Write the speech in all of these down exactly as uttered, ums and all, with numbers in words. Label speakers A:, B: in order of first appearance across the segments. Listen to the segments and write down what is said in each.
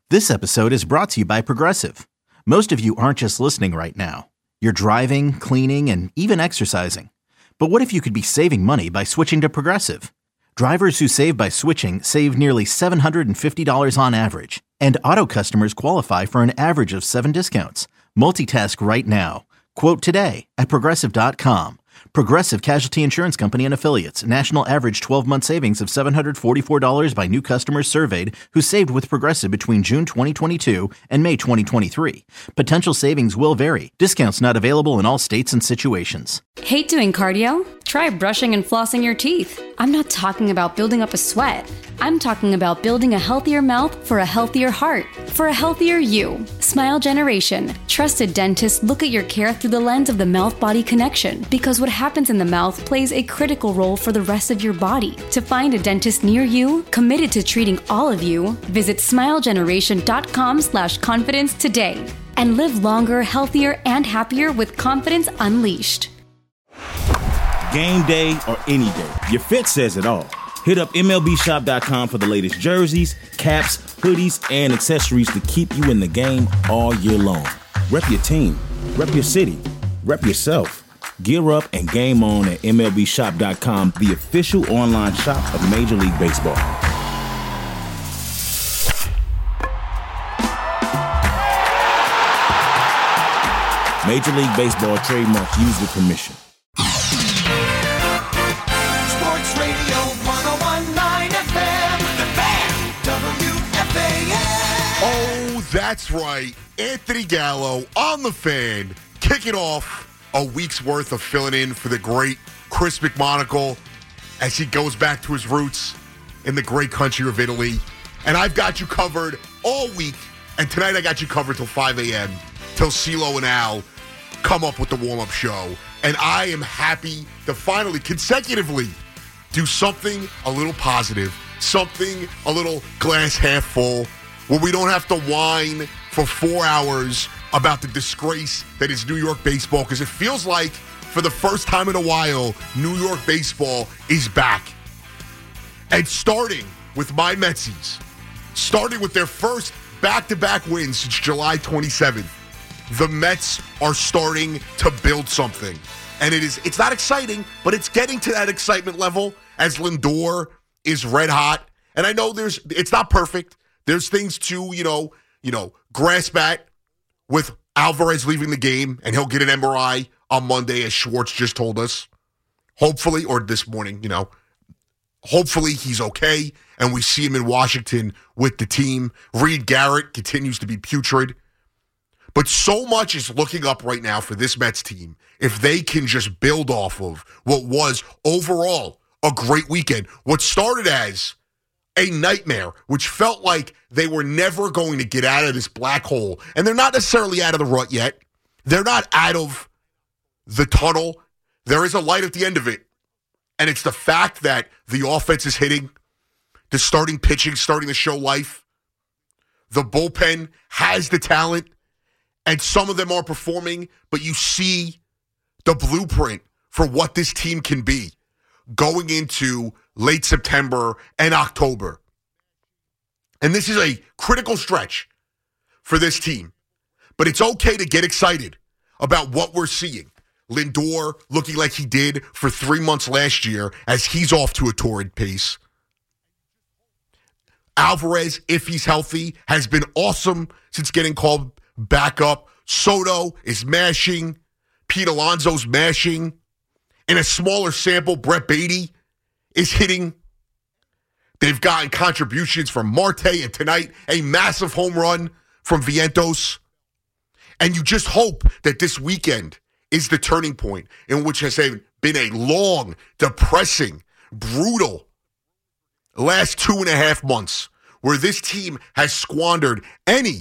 A: This episode is brought to you by Progressive. Most of you aren't just listening right now. You're driving, cleaning, and even exercising. But what if you could be saving money by switching to Progressive? Drivers who save by switching save nearly seven hundred fifty dollars on average. And auto customers qualify for an average of seven discounts. Multitask right now. Quote today at Progressive dot com. Progressive Casualty Insurance Company and Affiliates. National average twelve-month savings of seven hundred forty-four dollars by new customers surveyed who saved with Progressive between June twenty twenty-two and May twenty twenty-three. Potential savings will vary. Discounts not available in all states and situations.
B: Hate doing cardio? Try brushing and flossing your teeth. I'm not talking about building up a sweat. I'm talking about building a healthier mouth for a healthier heart, for a healthier you. Smile Generation. Trusted dentists look at your care through the lens of the mouth-body connection, because what happens in the mouth plays a critical role for the rest of your body. To find a dentist near you, committed to treating all of you, visit smilegeneration.com slash confidence today and live longer, healthier, and happier with confidence unleashed.
C: Game day or any day, your fit says it all. Hit up M L B shop dot com for the latest jerseys, caps, hoodies, and accessories to keep you in the game all year long. Rep your team, rep your city, rep yourself. Gear up and game on at M L B shop dot com, the official online shop of Major League Baseball. Major League Baseball trademarks used with permission.
D: Sports Radio one oh one point nine F M, The Fan, W F A N.
E: Oh, that's right. Anthony Gallo on The Fan, kicking off a week's worth of filling in for the great Chris McMonagle as he goes back to his roots in the great country of Italy. And I've got you covered all week. And tonight I got you covered till five a.m. till CeeLo and Al come up with the warm-up show. And I am happy to finally, consecutively, do something a little positive, something a little glass half full, where we don't have to whine for four hours about the disgrace that is New York baseball, because it feels like, for the first time in a while, New York baseball is back. And starting with my Metsies, starting with their first back-to-back wins since July twenty-seventh, the Mets are starting to build something. And it is, it's not exciting, but it's getting to that excitement level as Lindor is red hot. And I know there's, it's not perfect. There's things to, you know, you know, grasp at with Alvarez leaving the game, and he'll get an M R I on Monday, as Schwartz just told us. Hopefully, or this morning, you know, hopefully he's okay, and we see him in Washington with the team. Reed Garrett continues to be putrid. But so much is looking up right now for this Mets team if they can just build off of what was overall a great weekend. What started as a nightmare, which felt like they were never going to get out of this black hole. And they're not necessarily out of the rut yet. They're not out of the tunnel. There is a light at the end of it. And it's the fact that the offense is hitting, the starting pitching starting to show life. The bullpen has the talent, and some of them are performing, but you see the blueprint for what this team can be going into late September and October. And this is a critical stretch for this team. But it's okay to get excited about what we're seeing. Lindor looking like he did for three months last year as he's off to a torrid pace. Alvarez, if he's healthy, has been awesome since getting called back up. Soto is mashing. Pete Alonso's mashing. In a smaller sample, Brett Beatty is hitting. They've gotten contributions from Marte, and tonight, a massive home run from Vientos. And you just hope that this weekend is the turning point in which has been a long, depressing, brutal last two and a half months where this team has squandered any,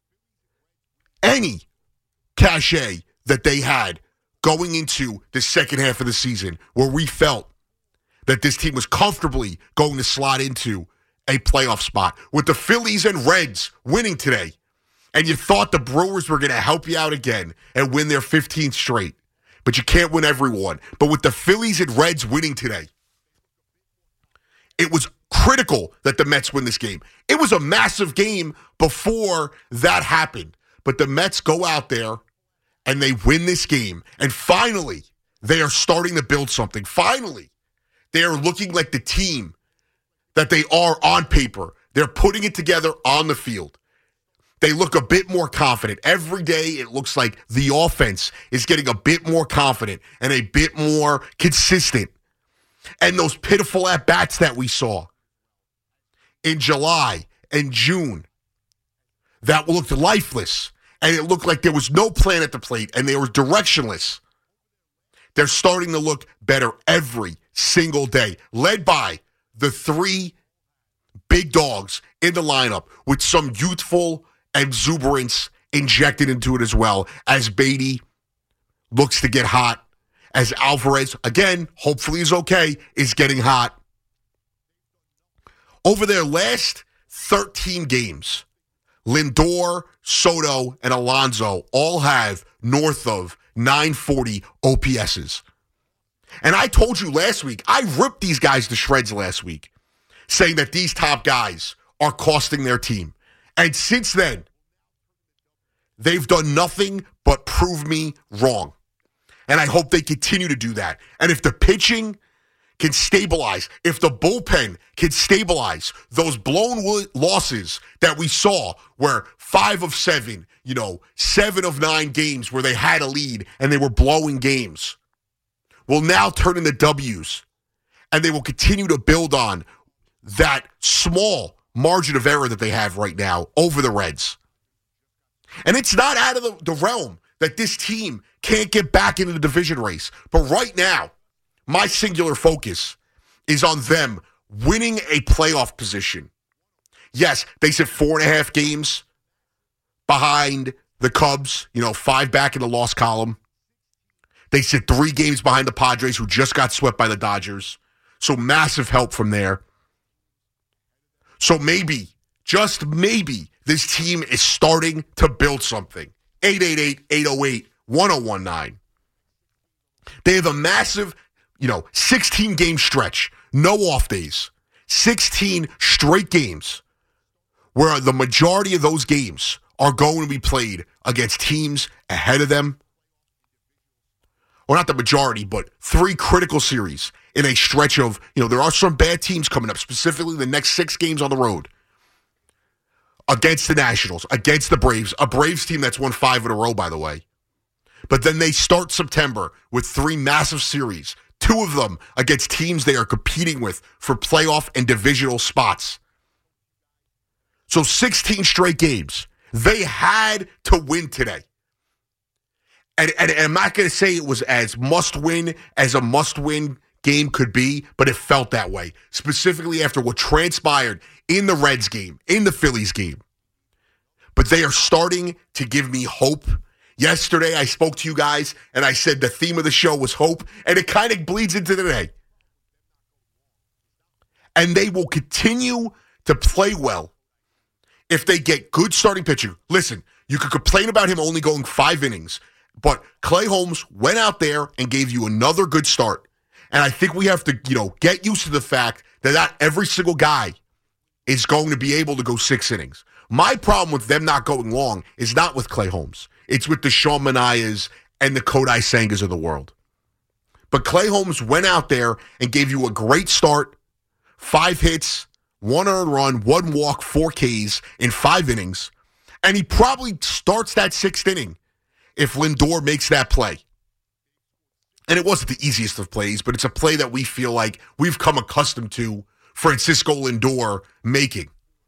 E: any cachet that they had going into the second half of the season, where we felt that this team was comfortably going to slot into a playoff spot. With the Phillies and Reds winning today, and you thought the Brewers were going to help you out again and win their fifteenth straight, but you can't win every one. But with the Phillies and Reds winning today, It was critical that the Mets win this game. It was a massive game before that happened. But the Mets go out there and they win this game. And finally, they are starting to build something. Finally, they are looking like the team that they are on paper. They're putting it together on the field. They look a bit more confident. Every day it looks like the offense is getting a bit more confident and a bit more consistent. And those pitiful at-bats that we saw in July and June that looked lifeless, and it looked like there was no plan at the plate and they were directionless. They're starting to look better every single day, led by the three big dogs in the lineup with some youthful exuberance injected into it as well, as Beatty looks to get hot, as Alvarez, again, hopefully is okay, is getting hot. Over their last thirteen games, Lindor, Soto, and Alonso all have north of nine forty O P S's. And I told you last week, I ripped these guys to shreds last week, saying that these top guys are costing their team. And since then, they've done nothing but prove me wrong. And I hope they continue to do that. And if the pitching can stabilize, if the bullpen can stabilize those blown losses that we saw where five of seven, you know, seven of nine games where they had a lead and they were blowing games, will now turn into W's. And they will continue to build on that small margin of error that they have right now over the Reds. And it's not out of the, the realm that this team can't get back into the division race. But right now, my singular focus is on them winning a playoff position. Yes, they sit four and a half games behind the Cubs, you know, five back in the loss column. They sit three games behind the Padres, who just got swept by the Dodgers. So massive help from there. So maybe, just maybe, this team is starting to build something. eight eight eight, eight oh eight, one oh one nine. They have a massive, you know, sixteen-game stretch. No off days. sixteen straight games where the majority of those games are going to be played against teams ahead of them. Or not the majority, but three critical series in a stretch of, you know, there are some bad teams coming up, specifically the next six games on the road. Against the Nationals, against the Braves, a Braves team that's won five in a row, by the way. But then they start September with three massive series, two of them against teams they are competing with for playoff and divisional spots. So sixteen straight games. They had to win today. And, and, and I'm not going to say it was as must-win as a must-win game could be, but it felt that way, specifically after what transpired in the Reds game, in the Phillies game. But they are starting to give me hope. Yesterday, I spoke to you guys, and I said the theme of the show was hope, and it kind of bleeds into today. And they will continue to play well if they get good starting pitching. Listen, you could complain about him only going five innings, but Clay Holmes went out there and gave you another good start. And I think we have to, you know, get used to the fact that not every single guy is going to be able to go six innings. My problem with them not going long is not with Clay Holmes. It's with the Sean Manayas and the Kodai Sengas of the world. But Clay Holmes went out there and gave you a great start, five hits, one earned run, one walk, four Ks in five innings. And he probably starts that sixth inning if Lindor makes that play. And it wasn't the easiest of plays, but it's a play that we feel like we've come accustomed to Francisco Lindor making.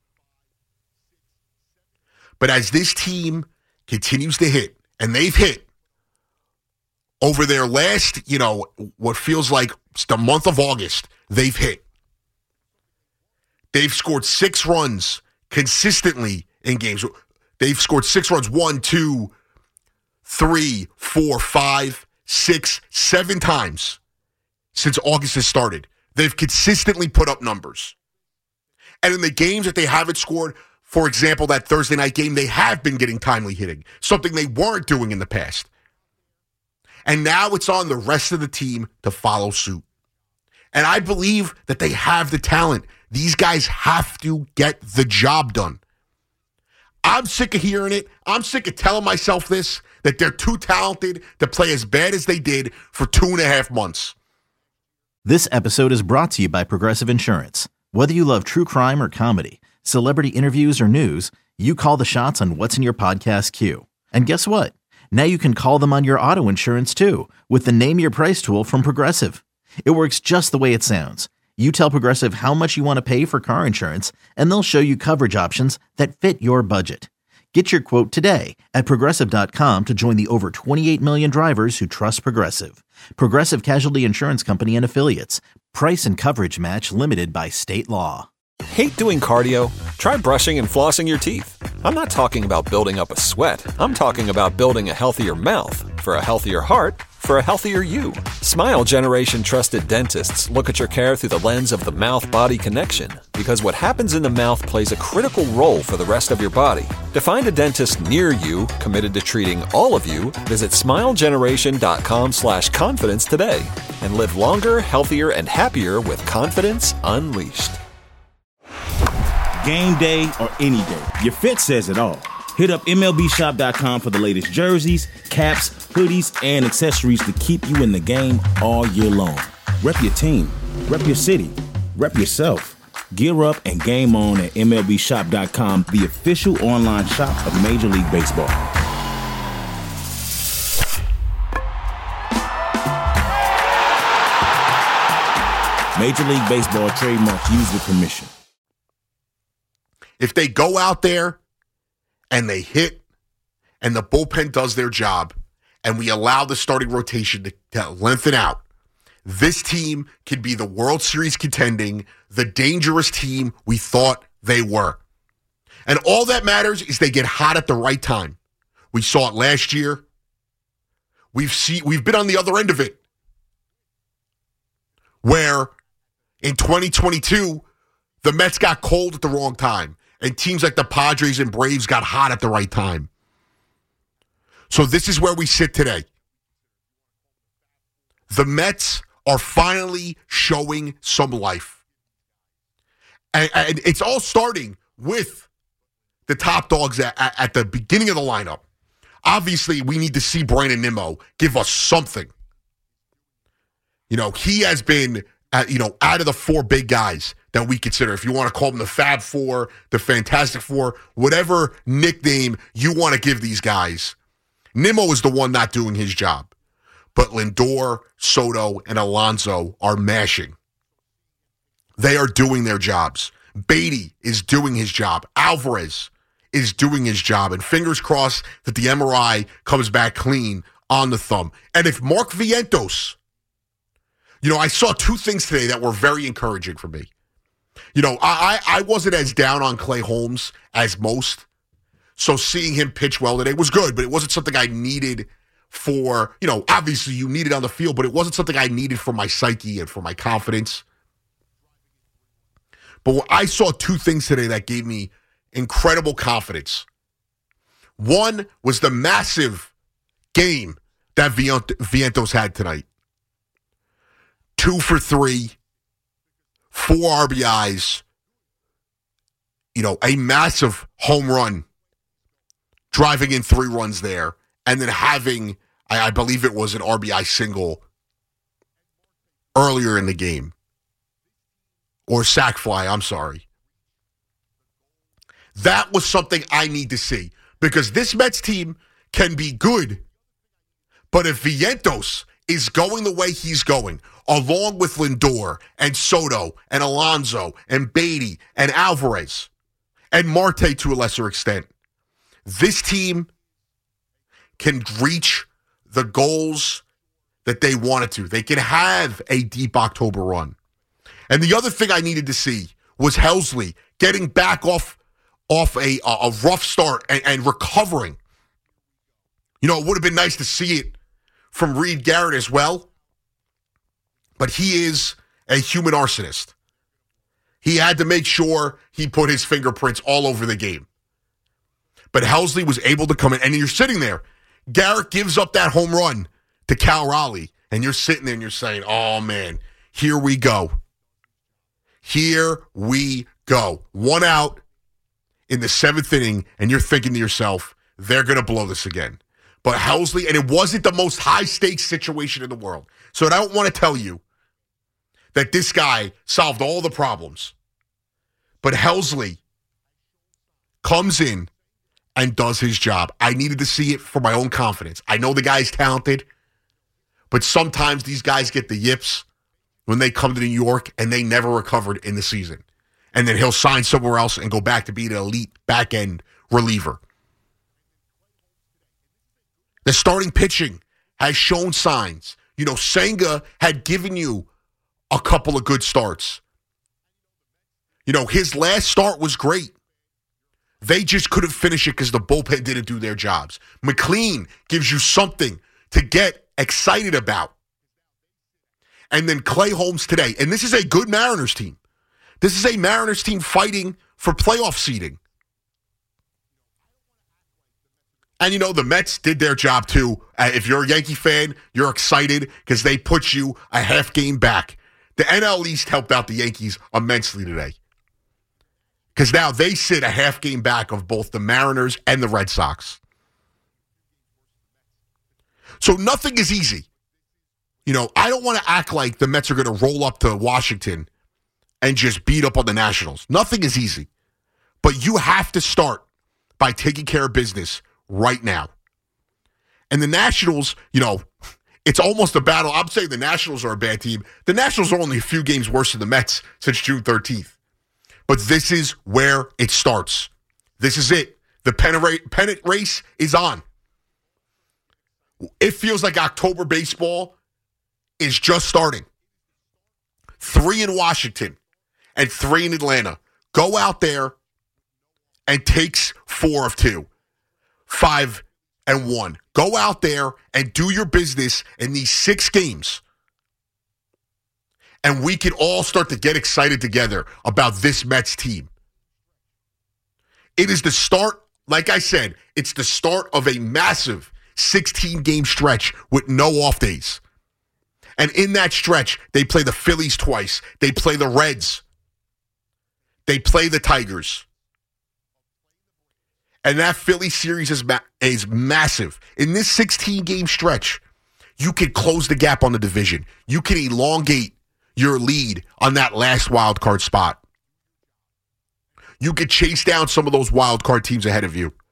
E: But as this team continues to hit, and they've hit over their last, you know, what feels like the month of August, they've hit. They've scored six runs consistently in games. They've scored six runs, one, two, three, four, five, six, seven times since August has started. They've consistently put up numbers. And in the games that they haven't scored, for example, that Thursday night game, they have been getting timely hitting, something they weren't doing in the past. And now it's on the rest of the team to follow suit. And I believe that they have the talent. These guys have to get the job done. I'm sick of hearing it. I'm sick of telling myself this, that they're too talented to play as bad as they did for two and a half months.
A: This episode is brought to you by Progressive Insurance. Whether you love true crime or comedy, celebrity interviews or news, you call the shots on what's in your podcast queue. And guess what? Now you can call them on your auto insurance too with the Name Your Price tool from Progressive. It works just the way it sounds. You tell Progressive how much you want to pay for car insurance, and they'll show you coverage options that fit your budget. Get your quote today at Progressive dot com to join the over twenty-eight million drivers who trust Progressive. Progressive Casualty Insurance Company and Affiliates. Price and coverage match limited by state law.
F: Hate doing cardio? Try brushing and flossing your teeth. I'm not talking about building up a sweat. I'm talking about building a healthier mouth. For a healthier heart, for a healthier you. Smile Generation trusted dentists look at your care through the lens of the mouth-body connection, because what happens in the mouth plays a critical role for the rest of your body. To find a dentist near you committed to treating all of you, visit smilegeneration.com slash confidence today and live longer, healthier, and happier with confidence unleashed.
C: Game day or any day, your fit says it all. Hit up M L B shop dot com for the latest jerseys, caps, hoodies, and accessories to keep you in the game all year long. Rep your team, rep your city, rep yourself. Gear up and game on at M L B shop dot com, the official online shop of Major League Baseball. Major League Baseball trademarks used with permission.
E: If they go out there and they hit and the bullpen does their job and we allow the starting rotation to, to lengthen out, this team can be the World Series contending, the dangerous team we thought they were. And all that matters is they get hot at the right time. We saw it last year. We've seen, we've been on the other end of it, where in twenty twenty-two, the Mets got cold at the wrong time. And teams like the Padres and Braves got hot at the right time. So this is where we sit today. The Mets are finally showing some life. And, and it's all starting with the top dogs at, at, at the beginning of the lineup. Obviously, we need to see Brandon Nimmo give us something. You know, he has been, uh, you know, out of the four big guys that we consider, if you want to call them the Fab Four, the Fantastic Four, whatever nickname you want to give these guys, Nimmo is the one not doing his job. But Lindor, Soto, and Alonso are mashing. They are doing their jobs. Beatty is doing his job. Alvarez is doing his job. And fingers crossed that the M R I comes back clean on the thumb. And if Mark Vientos, you know, I saw two things today that were very encouraging for me. You know, I, I wasn't as down on Clay Holmes as most. So seeing him pitch well today was good, but it wasn't something I needed for, you know, obviously you need it on the field, but it wasn't something I needed for my psyche and for my confidence. But I saw two things today that gave me incredible confidence. One was the massive game that Vientos had tonight. Two for three. Four R B Is, you know, a massive home run, driving in three runs there, and then having, I, I believe it was an R B I single earlier in the game. Or sac fly, I'm sorry. That was something I need to see, because this Mets team can be good, but if Vientos is going the way he's going, along with Lindor and Soto and Alonso and Beatty and Alvarez and Marte to a lesser extent, this team can reach the goals that they wanted to. They can have a deep October run. And the other thing I needed to see was Helsley getting back off, off a, a rough start and, and recovering. You know, it would have been nice to see it from Reed Garrett as well. But he is a human arsonist. He had to make sure he put his fingerprints all over the game. But Helsley was able to come in, and you're sitting there. Garrett gives up that home run to Cal Raleigh, and you're sitting there and you're saying, oh, man, Here we go. Here we go. One out in the seventh inning, and you're thinking to yourself, they're going to blow this again. But Helsley, and it wasn't the most high-stakes situation in the world. So I don't want to tell you that this guy solved all the problems. But Helsley comes in and does his job. I needed to see it for my own confidence. I know the guy's talented, but sometimes these guys get the yips when they come to New York and they never recovered in the season. And then he'll sign somewhere else and go back to being an elite back-end reliever. The starting pitching has shown signs. You know, Senga had given you a couple of good starts. You know, his last start was great. They just couldn't finish it because the bullpen didn't do their jobs. McLean gives you something to get excited about. And then Clay Holmes today. And this is a good Mariners team. This is a Mariners team fighting for playoff seeding. And, you know, the Mets did their job, too. Uh, if you're a Yankee fan, you're excited because they put you a half game back. The N L East helped out the Yankees immensely today. Because now they sit a half game back of both the Mariners and the Red Sox. So nothing is easy. You know, I don't want to act like the Mets are going to roll up to Washington and just beat up on the Nationals. Nothing is easy. But you have to start by taking care of business right now. And the Nationals, you know, it's almost a battle. I'm saying the Nationals are a bad team. The Nationals are only a few games worse than the Mets since June thirteenth. But this is where it starts. This is it. The pennant race is on. It feels like October baseball is just starting. Three in Washington and three in Atlanta. Go out there and takes four of two. Five and one. Go out there and do your business in these six games. And we can all start to get excited together about this Mets team. It is the start, like I said, it's the start of a massive sixteen-game stretch with no off days. And in that stretch, they play the Phillies twice. They play the Reds. They play the Tigers. And that Philly series is, ma- is massive. In this sixteen-game stretch, you can close the gap on the division. You can elongate your lead on that last wild card spot. You could chase down some of those wild card teams ahead of you.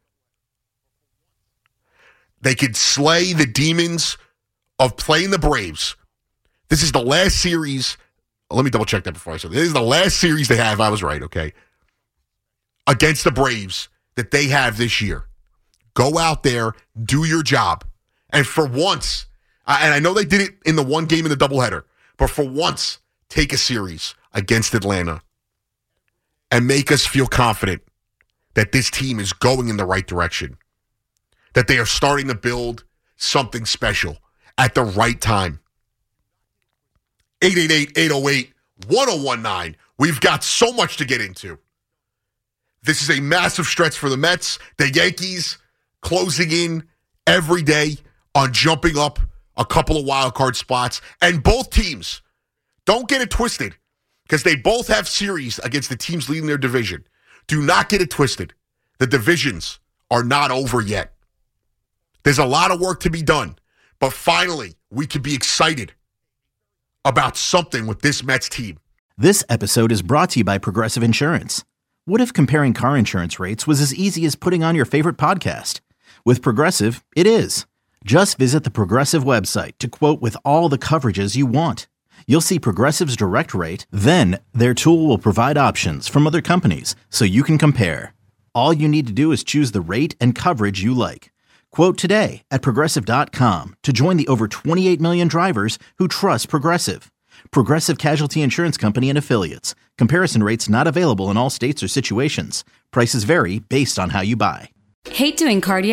E: They could slay the demons of playing the Braves. This is the last series. Let me double check that before I say this. This is the last series they have. I was right, okay? Against the Braves that they have this year. Go out there, do your job. And for once, and I know they did it in the one game in the doubleheader, but for once, take a series against Atlanta and make us feel confident that this team is going in the right direction, that they are starting to build something special at the right time. eight eight eight, eight oh eight, one oh one nine. We've got so much to get into. This is a massive stretch for the Mets. The Yankees closing in every day on jumping up a couple of wild card spots. And both teams, don't get it twisted, because they both have series against the teams leading their division. Do not get it twisted. The divisions are not over yet. There's a lot of work to be done. But finally, we can be excited about something with this Mets team.
A: This episode is brought to you by Progressive Insurance. What if comparing car insurance rates was as easy as putting on your favorite podcast? With Progressive, it is. Just visit the Progressive website to quote with all the coverages you want. You'll see Progressive's direct rate, then their tool will provide options from other companies so you can compare. All you need to do is choose the rate and coverage you like. Quote today at Progressive dot com to join the over twenty-eight million drivers who trust Progressive. Progressive Casualty Insurance Company and Affiliates. Comparison rates not available in all states or situations. Prices vary based on how you buy.
B: Hate doing cardio?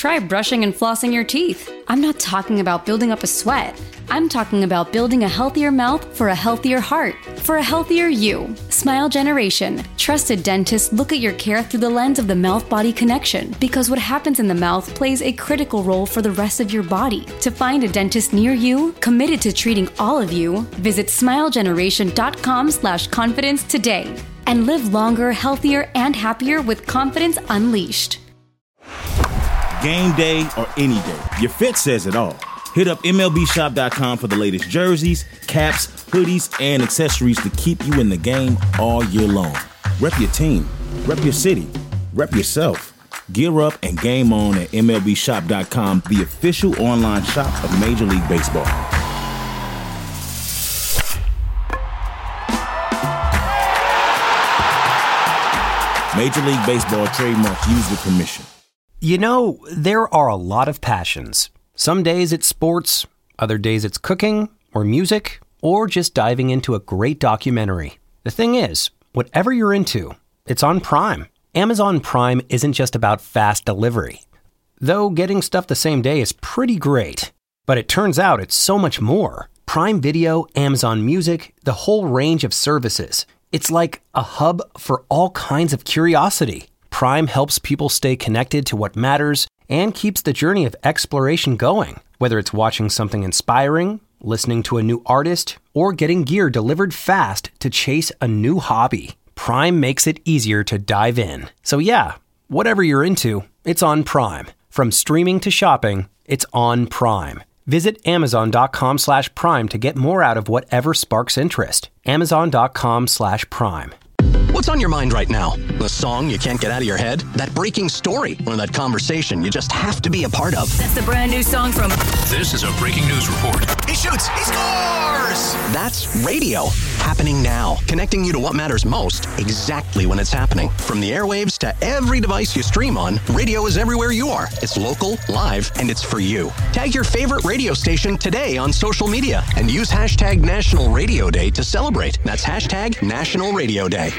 B: try brushing and flossing your teeth. I'm not talking about building up a sweat. I'm talking about building a healthier mouth for a healthier heart, for a healthier you. Smile Generation. Trusted dentists look at your care through the lens of the mouth-body connection, because what happens in the mouth plays a critical role for the rest of your body. To find a dentist near you, committed to treating all of you, visit smilegeneration.com slash confidence today. And live longer, healthier, and happier with confidence unleashed.
C: Game day or any day, your fit says it all. Hit up M L B shop dot com for the latest jerseys, caps, hoodies, and accessories to keep you in the game all year long. Rep your team, rep your city, rep yourself. Gear up and game on at M L B shop dot com, the official online shop of Major League Baseball. Major League Baseball trademark used with permission.
G: You know, there are a lot of passions. Some days it's sports, other days it's cooking, or music, or just diving into a great documentary. The thing is, whatever you're into, it's on Prime. Amazon Prime isn't just about fast delivery. Though getting stuff the same day is pretty great. But it turns out it's so much more. Prime Video, Amazon Music, the whole range of services. It's like a hub for all kinds of curiosity. Prime helps people stay connected to what matters and keeps the journey of exploration going. Whether it's watching something inspiring, listening to a new artist, or getting gear delivered fast to chase a new hobby, Prime makes it easier to dive in. So yeah, whatever you're into, it's on Prime. From streaming to shopping, it's on Prime. Visit amazon.com slash prime to get more out of whatever sparks interest. Amazon.com slash prime.
H: What's on your mind right now? The song you can't get out of your head? That breaking story? Or that conversation you just have to be a part of?
I: That's the brand new song from...
J: This is a breaking news report.
H: He shoots! He scores! That's radio. Happening now. Connecting you to what matters most, exactly when it's happening. From the airwaves to every device you stream on, radio is everywhere you are. It's local, live, and it's for you. Tag your favorite radio station today on social media and use hashtag National Radio Day to celebrate. That's hashtag National Radio Day.